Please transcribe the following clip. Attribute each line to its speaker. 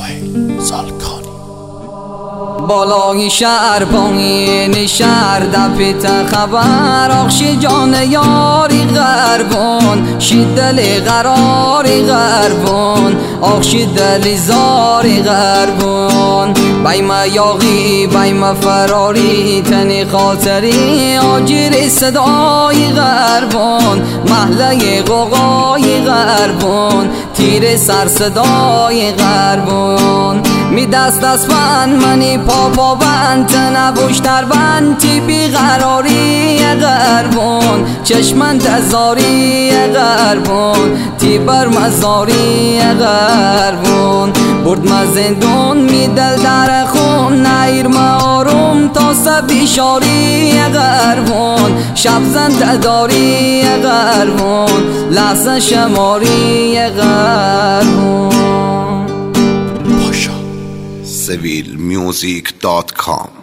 Speaker 1: سهیل زالکانی.
Speaker 2: بالای شهر پایین شهر دپیت خبر آخشی جان یاری غربون شی دل قراری غربون آخشی دل زاری غربون بایم یاغی بایم فراری تنی خاطری آجیر صدای غربون محله قوقای غربون تیر سر صدای غربون می دست بند منی پا بند تنبوشتر بند تی بیقراری غربون چشمن تزاری غربون تی بر مزاری غربون برد مزندون می دل در خون نیر آروم تا سبی شاری غربون شب زنده داری غربون لحظه شماری غربون.
Speaker 1: civilmusic.com